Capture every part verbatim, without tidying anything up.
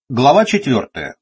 Глава четвертая.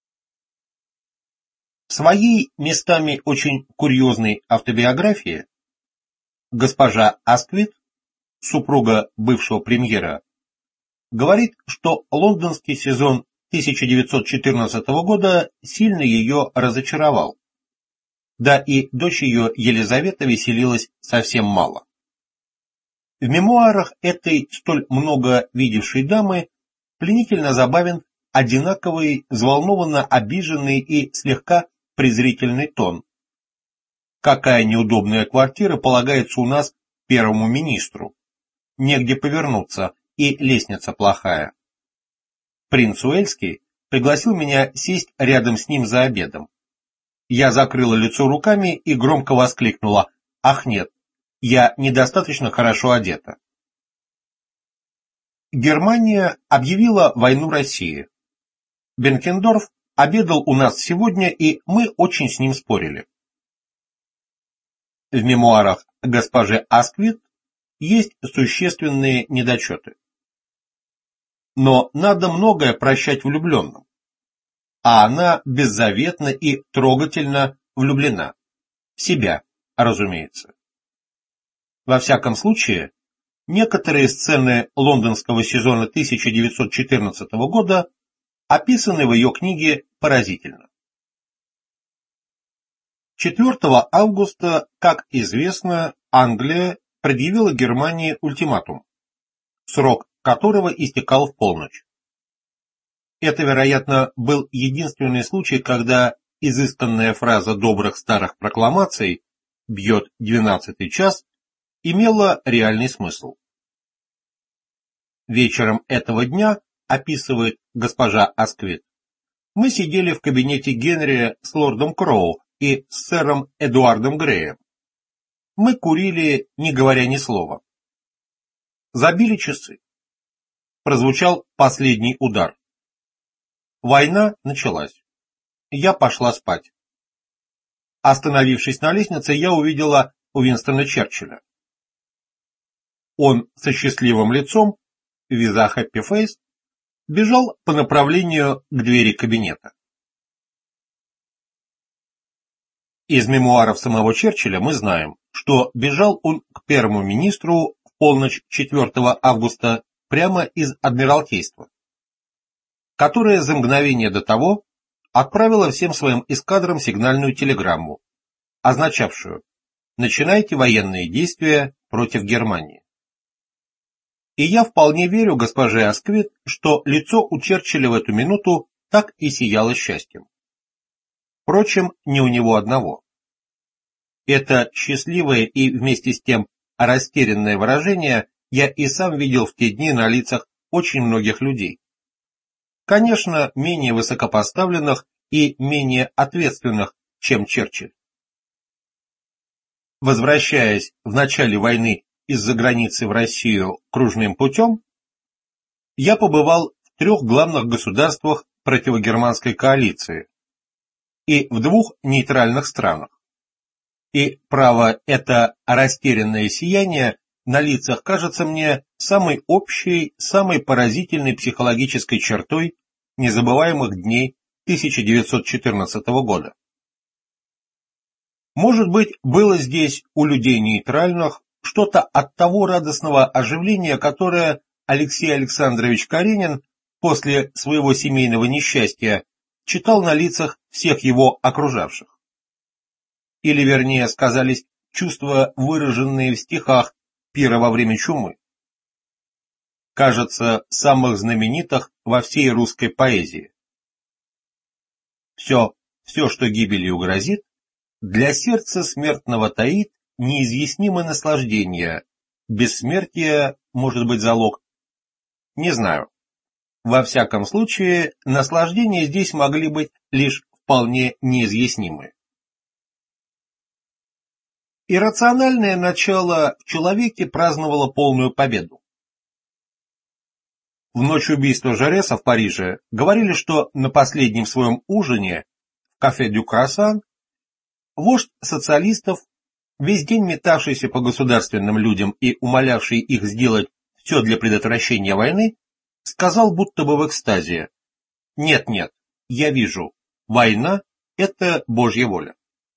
В своей местами очень курьезной автобиографии госпожа Асквит, супруга бывшего премьера, говорит, что лондонский сезон тысяча девятьсот четырнадцатого года сильно ее разочаровал, да и дочь ее Елизавета веселилась совсем мало. В мемуарах этой столь много видевшей дамы пленительно забавен одинаковый, взволнованно обиженный и слегка презрительный тон. Какая неудобная квартира полагается у нас первому министру? Негде повернуться, и лестница плохая. Принц Уэльский пригласил меня сесть рядом с ним за обедом. Я закрыла лицо руками и громко воскликнула: «Ах нет, я недостаточно хорошо одета». Германия объявила войну России. Бенкендорф обедал у нас сегодня, и мы очень с ним спорили. В мемуарах госпожи Асквит есть существенные недочеты. Но надо многое прощать влюбленным, а она беззаветно и трогательно влюблена. В себя, разумеется. Во всяком случае, некоторые сцены лондонского сезона тысяча девятьсот четырнадцатого года описаны в ее книге поразительно. четвёртого августа, как известно, Англия предъявила Германии ультиматум, срок которого истекал в полночь. Это, вероятно, был единственный случай, когда изысканная фраза добрых старых прокламаций «бьет двенадцатый час» имела реальный смысл. Вечером этого дня, описывает госпожа Асквит, мы сидели в кабинете Генри с лордом Кроу и с сэром Эдуардом Греем. Мы курили, не говоря ни слова. Забили часы. Прозвучал последний удар. Война началась. Я пошла спать. Остановившись на лестнице, я увидела Уинстона Черчилля. Он со счастливым лицом, виза хэппи фейс, бежал по направлению к двери кабинета. Из мемуаров самого Черчилля мы знаем, что бежал он к первому министру в полночь четвёртого августа прямо из Адмиралтейства, которое за мгновение до того отправило всем своим эскадрам сигнальную телеграмму, означавшую: «Начинайте военные действия против Германии». И я вполне верю госпоже Асквит, что лицо у Черчилля в эту минуту так и сияло счастьем. Впрочем, не у него одного. Это счастливое и вместе с тем растерянное выражение я и сам видел в те дни на лицах очень многих людей. Конечно, менее высокопоставленных и менее ответственных, чем Черчилль. Возвращаясь в начале войны из-за границы в Россию кружным путем, я побывал в трех главных государствах противогерманской коалиции и в двух нейтральных странах. И, право, это растерянное сияние на лицах кажется мне самой общей, самой поразительной психологической чертой незабываемых дней тысяча девятьсот четырнадцатого года. Может быть, было здесь у людей нейтральных что-то от того радостного оживления, которое Алексей Александрович Каренин после своего семейного несчастья читал на лицах всех его окружавших. Или, вернее, сказались чувства, выраженные в стихах пира во время чумы. Кажется, самых знаменитых во всей русской поэзии. Все, все, что гибелью грозит, для сердца смертного таит неизъяснимое наслаждение. Бессмертие, может быть, залог? Не знаю. Во всяком случае, наслаждения здесь могли быть лишь вполне неизъяснимые. Иррациональное начало в человеке праздновало полную победу. В ночь убийства Жареса в Париже говорили, что на последнем своем ужине в кафе «Дю Круассан» вождь социалистов, весь день метавшийся по государственным людям и умолявший их сделать все для предотвращения войны, сказал будто бы в экстазе: Нет-нет, я вижу, война — это Божья воля.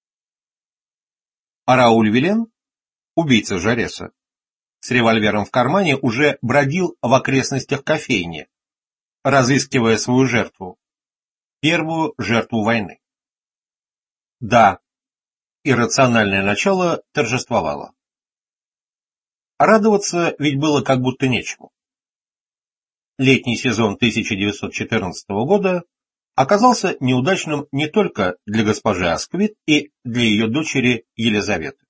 А Рауль Вилен, убийца Жареса, с револьвером в кармане уже бродил в окрестностях кофейни, разыскивая свою жертву, первую жертву войны. Да, иррациональное начало торжествовало. Радоваться ведь было как будто нечему. Летний сезон тысяча девятьсот четырнадцатого года оказался неудачным не только для госпожи Асквит и для ее дочери Елизаветы.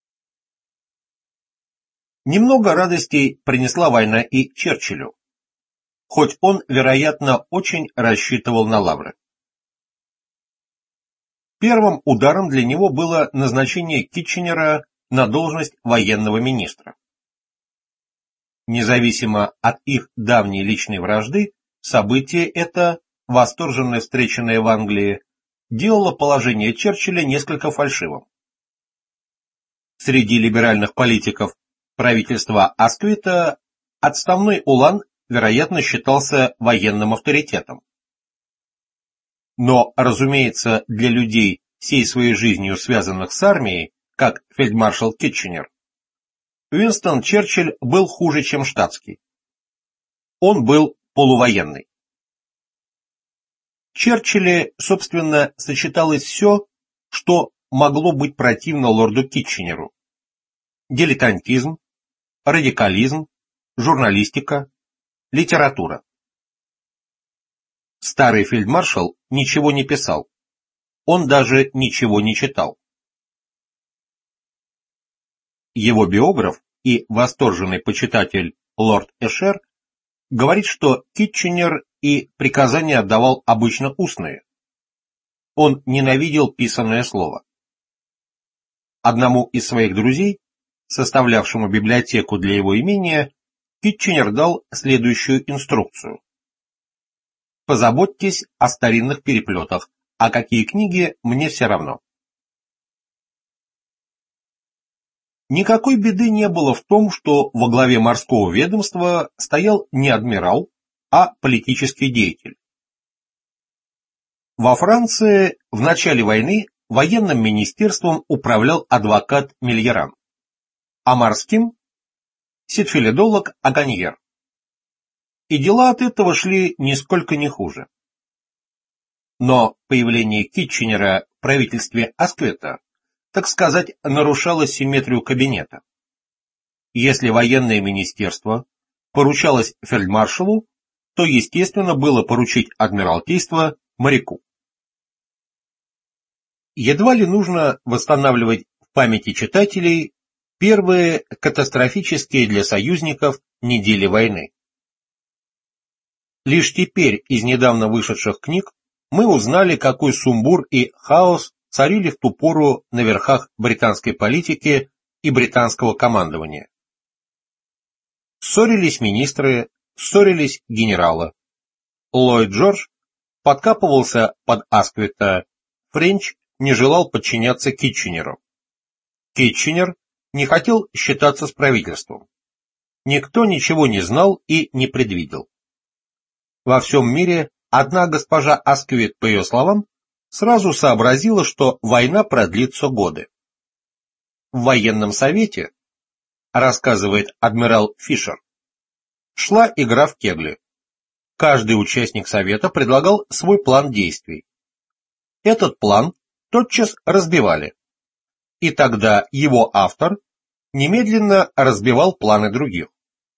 Немного радостей принесла война и Черчиллю, хоть он, вероятно, очень рассчитывал на лавры. Первым ударом для него было назначение Китченера на должность военного министра. Независимо от их давней личной вражды, событие это, восторженно встреченное в Англии, делало положение Черчилля несколько фальшивым. Среди либеральных политиков правительства Асквита отставной Улан, вероятно, считался военным авторитетом. Но, разумеется, для людей, всей своей жизнью связанных с армией, как фельдмаршал Китченер, Уинстон Черчилль был хуже, чем штатский. Он был полувоенный. В Черчилле, собственно, сочеталось все, что могло быть противно лорду Китченеру. Дилетантизм, радикализм, журналистика, литература. Старый фельдмаршал ничего не писал. Он даже ничего не читал. Его биограф и восторженный почитатель лорд Эшер говорит, что Китченер и приказания отдавал обычно устные. Он ненавидел писанное слово. Одному из своих друзей, составлявшему библиотеку для его имения, Китченер дал следующую инструкцию. Позаботьтесь о старинных переплетах, а какие книги, мне все равно. Никакой беды не было в том, что во главе морского ведомства стоял не адмирал, а политический деятель. Во Франции в начале войны военным министерством управлял адвокат Мильеран, а морским – ситфилидолог Аганьер. И дела от этого шли нисколько не хуже. Но появление Китченера в правительстве Асквита, так сказать, нарушало симметрию кабинета. Если военное министерство поручалось фельдмаршалу, то, естественно, было поручить адмиралтейство моряку. Едва ли нужно восстанавливать в памяти читателей первые катастрофические для союзников недели войны. Лишь теперь из недавно вышедших книг мы узнали, какой сумбур и хаос царили в ту пору на верхах британской политики и британского командования. Ссорились министры, ссорились генералы. Ллойд Джордж подкапывался под Асквита, Френч не желал подчиняться Китченеру. Китченер не хотел считаться с правительством. Никто ничего не знал и не предвидел. Во всем мире одна госпожа Асквит, по ее словам, сразу сообразила, что война продлится годы. В военном совете, рассказывает адмирал Фишер, шла игра в кегли. Каждый участник совета предлагал свой план действий. Этот план тотчас разбивали, и тогда его автор немедленно разбивал планы других.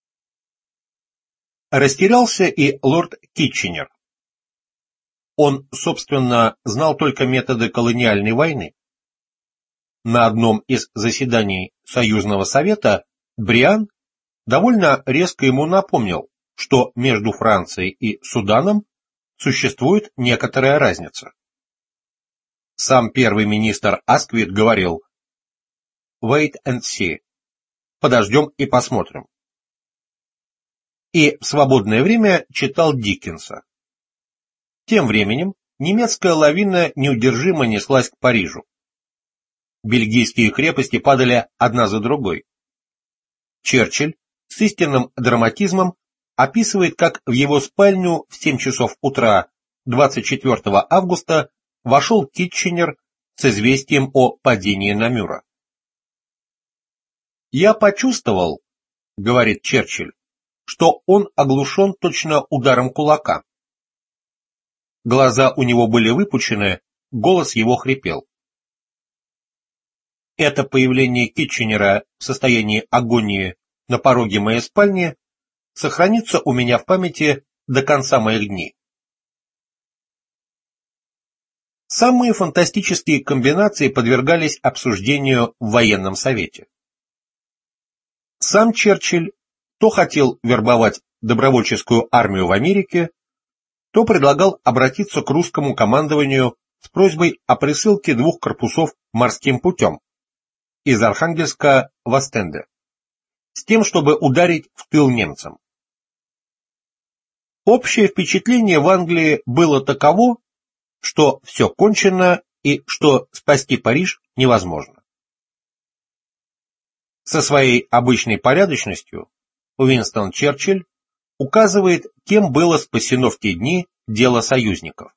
Растерялся и лорд Китченер. Он, собственно, знал только методы колониальной войны. На одном из заседаний Союзного совета Бриан довольно резко ему напомнил, что между Францией и Суданом существует некоторая разница. Сам первый министр Асквит говорил «Wait and see», подождем и посмотрим. И в свободное время читал Диккенса. Тем временем немецкая лавина неудержимо неслась к Парижу. Бельгийские крепости падали одна за другой. Черчилль с истинным драматизмом описывает, как в его спальню в семь часов утра двадцать четвёртого августа вошел Китченер с известием о падении Намюра. «Я почувствовал, — говорит Черчилль, — что он оглушен точно ударом кулака. Глаза у него были выпучены, голос его хрипел. Это появление Китченера в состоянии агонии на пороге моей спальни сохранится у меня в памяти до конца моих дней». Самые фантастические комбинации подвергались обсуждению в военном совете. Сам Черчилль то хотел вербовать добровольческую армию в Америке, то предлагал обратиться к русскому командованию с просьбой о присылке двух корпусов морским путем из Архангельска в Остенде, с тем, чтобы ударить в тыл немцам. Общее впечатление в Англии было таково, что все кончено и что спасти Париж невозможно. Со своей обычной порядочностью Уинстон Черчилль указывает, кем было спасено в те дни дело союзников.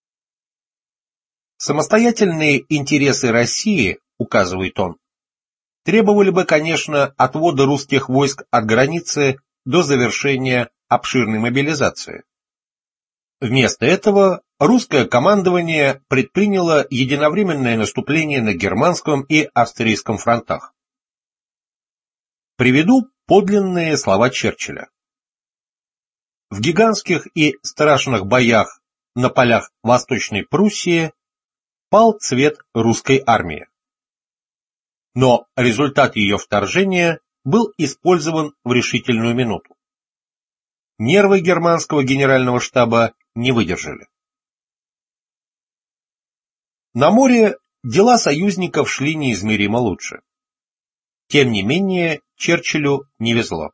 Самостоятельные интересы России, указывает он, требовали бы, конечно, отвода русских войск от границы до завершения обширной мобилизации. Вместо этого русское командование предприняло единовременное наступление на германском и австрийском фронтах. Приведу подлинные слова Черчилля. В гигантских и страшных боях на полях Восточной Пруссии пал цвет русской армии. Но результат ее вторжения был использован в решительную минуту. Нервы германского генерального штаба не выдержали. На море дела союзников шли неизмеримо лучше. Тем не менее, Черчиллю не везло.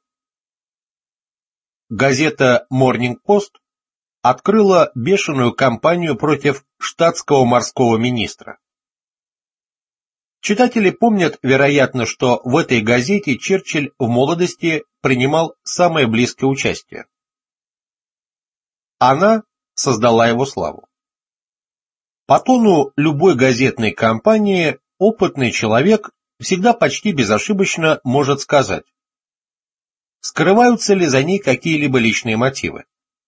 Газета Morning Post открыла бешеную кампанию против штатского морского министра. Читатели помнят, вероятно, что в этой газете Черчилль в молодости принимал самое близкое участие. Она создала его славу. По тону любой газетной кампании опытный человек всегда почти безошибочно может сказать, скрываются ли за ней какие-либо личные мотивы.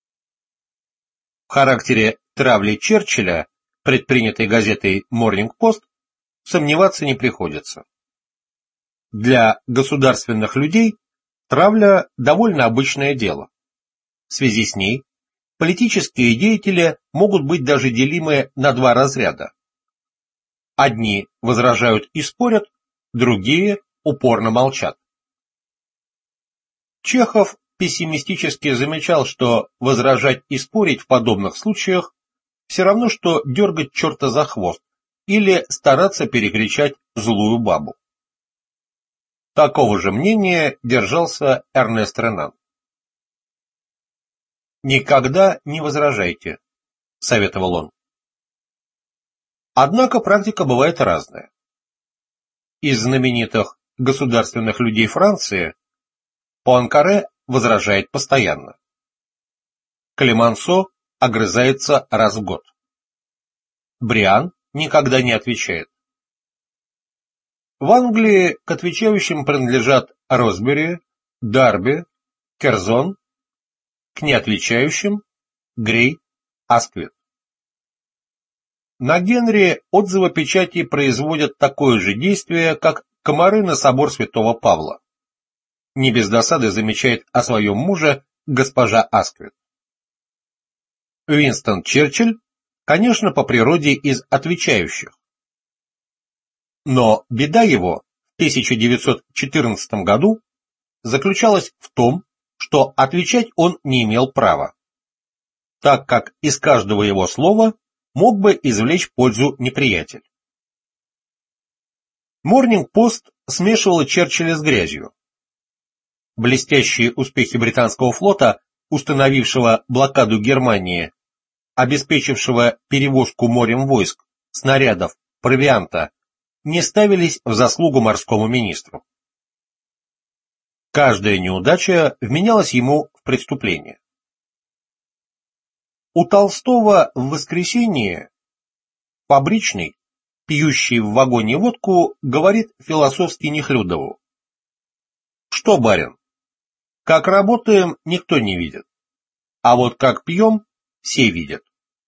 В характере травли Черчилля, предпринятой газетой Morning Post, сомневаться не приходится. Для государственных людей травля довольно обычное дело. В связи с ней политические деятели могут быть даже делимы на два разряда. Одни возражают и спорят, другие упорно молчат. Чехов пессимистически замечал, что возражать и спорить в подобных случаях все равно, что дергать черта за хвост или стараться перекричать злую бабу. Такого же мнения держался Эрнест Ренан. «Никогда не возражайте», — советовал он. Однако практика бывает разная. Из знаменитых государственных людей Франции Пуанкаре возражает постоянно. Клемансо огрызается раз в год. Бриан никогда не отвечает. В Англии к отвечающим принадлежат Росбери, Дарби, Керзон, к неотвечающим Грей, Асквит. На Генри отзывы печати производят такое же действие, как комары на собор святого Павла. Не без досады замечает о своем муже госпожа Асквит. Уинстон Черчилль, конечно, по природе из отвечающих. Но беда его в тысяча девятьсот четырнадцатом году заключалась в том, что отвечать он не имел права, так как из каждого его слова мог бы извлечь пользу неприятель. Morning Post смешивала Черчилля с грязью. Блестящие успехи британского флота, установившего блокаду Германии, обеспечившего перевозку морем войск, снарядов, провианта, не ставились в заслугу морскому министру. Каждая неудача вменялась ему в преступление. У Толстого в воскресенье фабричный, пьющий в вагоне водку, говорит философски Нехлюдову: «Что, барин, как работаем, никто не видит, а вот как пьем, все видят».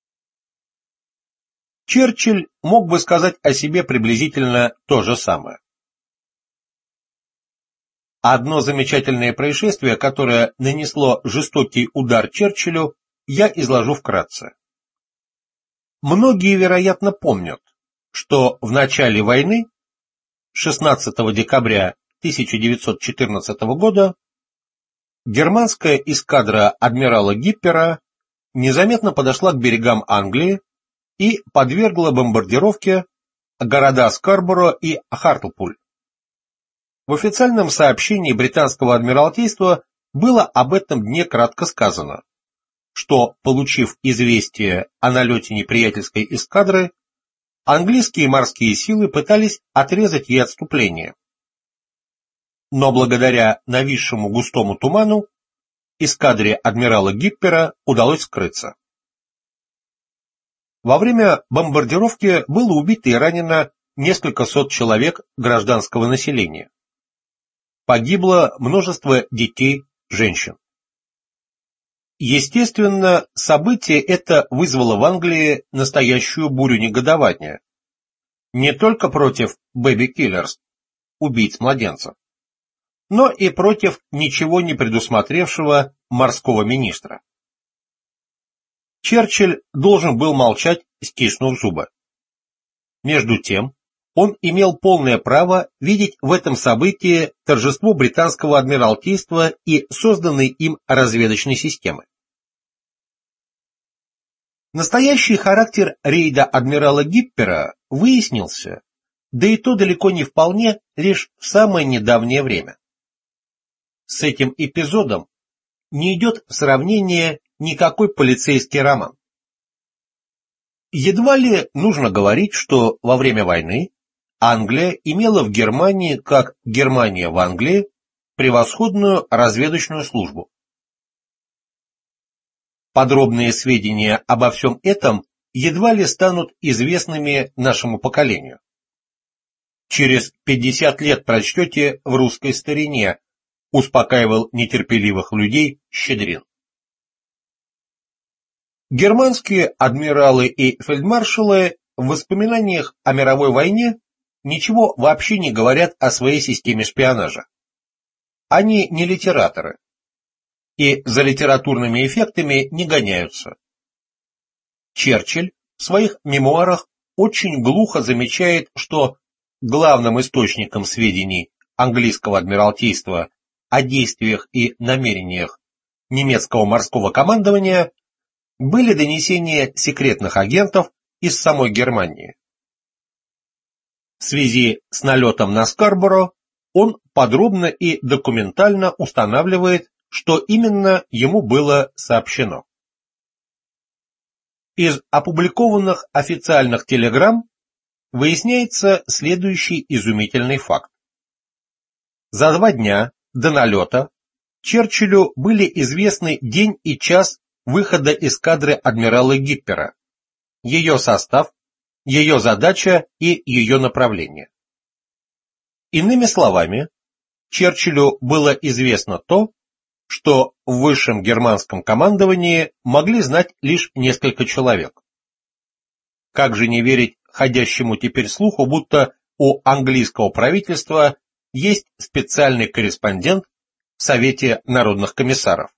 Черчилль мог бы сказать о себе приблизительно то же самое. Одно замечательное происшествие, которое нанесло жестокий удар Черчиллю, я изложу вкратце. Многие, вероятно, помнят, что в начале войны, шестнадцатого декабря тысяча девятьсот четырнадцатого года, германская эскадра адмирала Гиппера незаметно подошла к берегам Англии и подвергла бомбардировке города Скарборо и Хартлпуль. В официальном сообщении британского адмиралтейства было об этом дне кратко сказано, что, получив известие о налете неприятельской эскадры, английские морские силы пытались отрезать ей отступление. Но благодаря нависшему густому туману эскадре адмирала Гиппера удалось скрыться. Во время бомбардировки было убито и ранено несколько сот человек гражданского населения. Погибло множество детей, женщин. Естественно, событие это вызвало в Англии настоящую бурю негодования. Не только против бэби-киллерс, убийц младенцев, но и против ничего не предусмотревшего морского министра. Черчилль должен был молчать, стиснув зубы. Между тем, он имел полное право видеть в этом событии торжество британского адмиралтейства и созданной им разведочной системы. Настоящий характер рейда адмирала Гиппера выяснился, да и то далеко не вполне, лишь в самое недавнее время. С этим эпизодом не идет в сравнение никакой полицейский роман. Едва ли нужно говорить, что во время войны Англия имела в Германии, как Германия в Англии, превосходную разведочную службу. Подробные сведения обо всем этом едва ли станут известными нашему поколению. Через пятьдесят лет прочтете в русской старине, успокаивал нетерпеливых людей Щедрин. Германские адмиралы и фельдмаршалы в воспоминаниях о мировой войне ничего вообще не говорят о своей системе шпионажа. Они не литераторы и за литературными эффектами не гоняются. Черчилль в своих мемуарах очень глухо замечает, что главным источником сведений английского адмиралтейства о действиях и намерениях немецкого морского командования были донесения секретных агентов из самой Германии. В связи с налетом на Скарборо он подробно и документально устанавливает, что именно ему было сообщено. Из опубликованных официальных телеграмм выясняется следующий изумительный факт. За два дня до налета Черчиллю были известны день и час выхода эскадры адмирала Гиппера, ее состав, ее задача и ее направление. Иными словами, Черчиллю было известно то, что в высшем германском командовании могли знать лишь несколько человек. Как же не верить ходящему теперь слуху, будто у английского правительства есть специальный корреспондент в Совете народных комиссаров?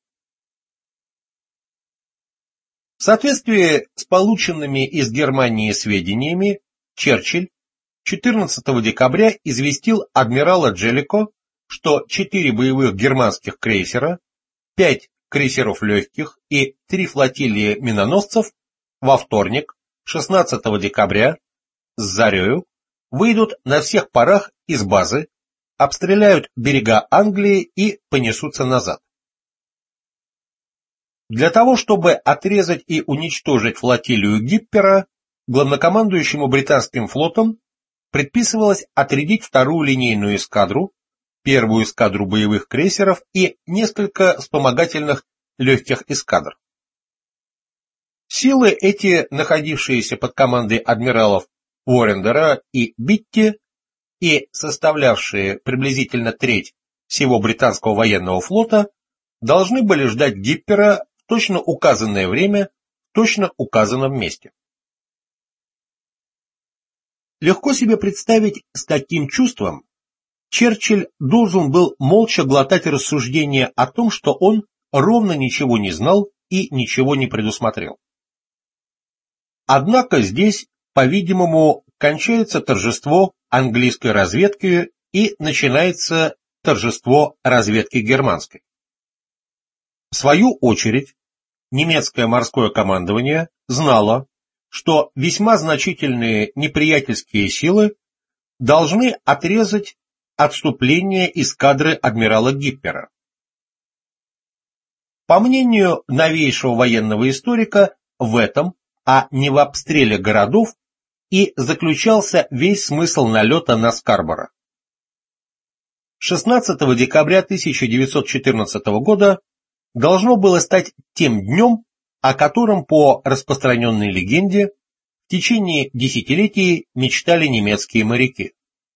В соответствии с полученными из Германии сведениями, Черчилль четырнадцатого декабря известил адмирала Джеллико, что четыре боевых германских крейсера, пять крейсеров легких и три флотилии миноносцев во вторник, шестнадцатого декабря, с зарею выйдут на всех парах из базы, обстреляют берега Англии и понесутся назад. Для того, чтобы отрезать и уничтожить флотилию Гиппера, главнокомандующему британским флотом предписывалось отрядить вторую линейную эскадру, первую эскадру боевых крейсеров и несколько вспомогательных легких эскадр. Силы эти, находившиеся под командой адмиралов Уоррендера и Битти и составлявшие приблизительно треть всего британского военного флота, должны были ждать Гиппера в точно указанное время, в точно указанном месте. Легко себе представить, с каким чувством Черчилль должен был молча глотать рассуждения о том, что он ровно ничего не знал и ничего не предусмотрел. Однако здесь, по-видимому, кончается торжество английской разведки и начинается торжество разведки германской. В свою очередь, немецкое морское командование знало, что весьма значительные неприятельские силы должны отрезать отступление эскадры адмирала Гиппера. По мнению новейшего военного историка, в этом, а не в обстреле городов, и заключался весь смысл налета на Скарборо. шестнадцатого декабря тысяча девятьсот четырнадцатого года должно было стать тем днем, о котором по распространенной легенде в течение десятилетий мечтали немецкие моряки.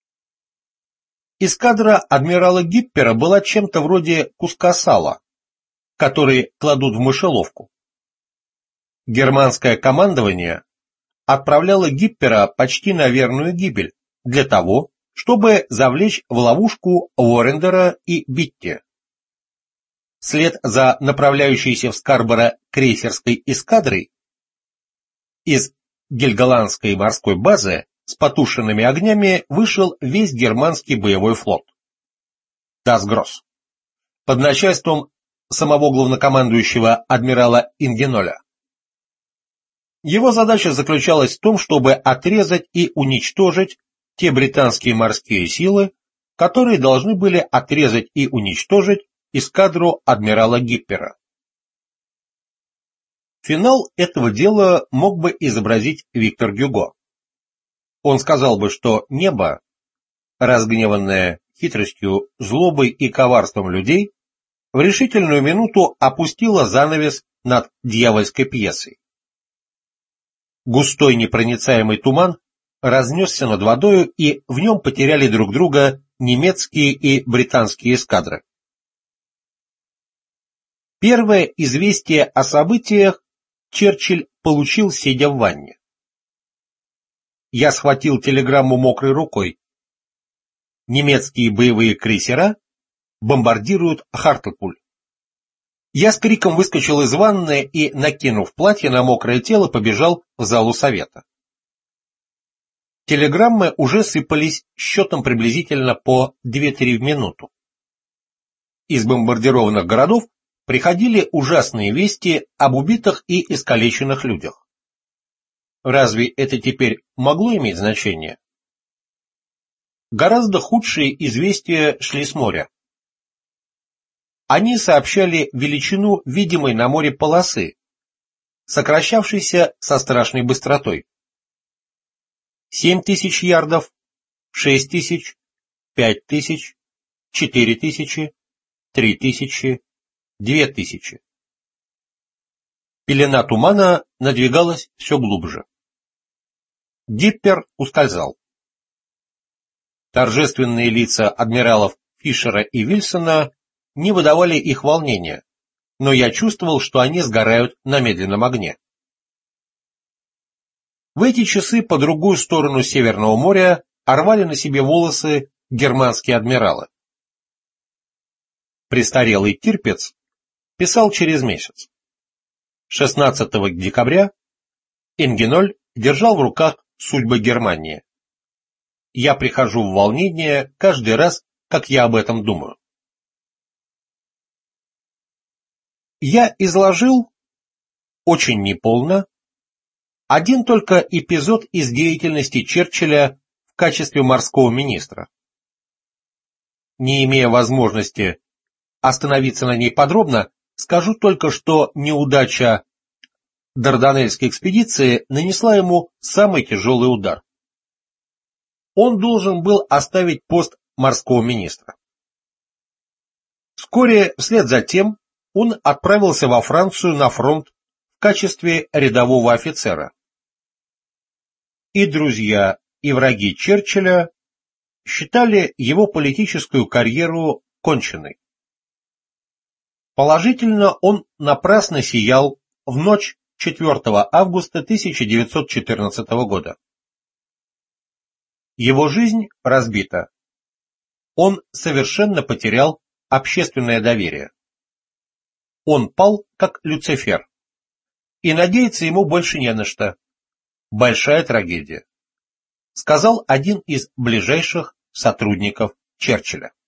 Эскадра адмирала Гиппера была чем-то вроде куска сала, который кладут в мышеловку. Германское командование отправляло Гиппера почти на верную гибель для того, чтобы завлечь в ловушку Уоррендера и Битти. Вслед за направляющейся в Скарборо крейсерской эскадрой из Гельголандской морской базы с потушенными огнями вышел весь германский боевой флот. Das Gross, под начальством самого главнокомандующего адмирала Ингеноля. Его задача заключалась в том, чтобы отрезать и уничтожить те британские морские силы, которые должны были отрезать и уничтожить эскадру адмирала Гиппера. Финал этого дела мог бы изобразить Виктор Гюго. Он сказал бы, что небо, разгневанное хитростью, злобой и коварством людей, в решительную минуту опустило занавес над дьявольской пьесой. Густой непроницаемый туман разнесся над водою, и в нем потеряли друг друга немецкие и британские эскадры. Первое известие о событиях Черчилль получил, сидя в ванне. Я схватил телеграмму мокрой рукой. Немецкие боевые крейсера бомбардируют Хартlepуль. Я с криком выскочил из ванны и, накинув платье на мокрое тело, побежал в залу совета. Телеграммы уже сыпались счетом приблизительно по две-три в минуту. Из бомбардированных городов приходили ужасные вести об убитых и искалеченных людях. Разве это теперь могло иметь значение? Гораздо худшие известия шли с моря. Они сообщали величину видимой на море полосы, сокращавшейся со страшной быстротой. Семь тысяч ярдов, шесть тысяч, пять тысяч, четыре тысячи, три тысячи, две тысячи. Пелена тумана надвигалась все глубже. Гиппер ускользал. Торжественные лица адмиралов Фишера и Вильсона не выдавали их волнения, но я чувствовал, что они сгорают на медленном огне. В эти часы по другую сторону Северного моря рвали на себе волосы германские адмиралы. Престарелый Тирпиц писал через месяц. шестнадцатого декабря Ингеноль держал в руках судьбы Германии. Я прихожу в волнение каждый раз, как я об этом думаю. Я изложил, очень неполно, один только эпизод из деятельности Черчилля в качестве морского министра. Не имея возможности остановиться на ней подробно, скажу только, что неудача Дарданельской экспедиции нанесла ему самый тяжелый удар. Он должен был оставить пост морского министра. Вскоре вслед за тем он отправился во Францию на фронт в качестве рядового офицера. И друзья, и враги Черчилля считали его политическую карьеру конченной. Положительно, он напрасно сиял в ночь четвёртого августа тысяча девятьсот четырнадцатого года. Его жизнь разбита. Он совершенно потерял общественное доверие. Он пал, как Люцифер. И надеяться ему больше не на что. Большая трагедия, сказал один из ближайших сотрудников Черчилля.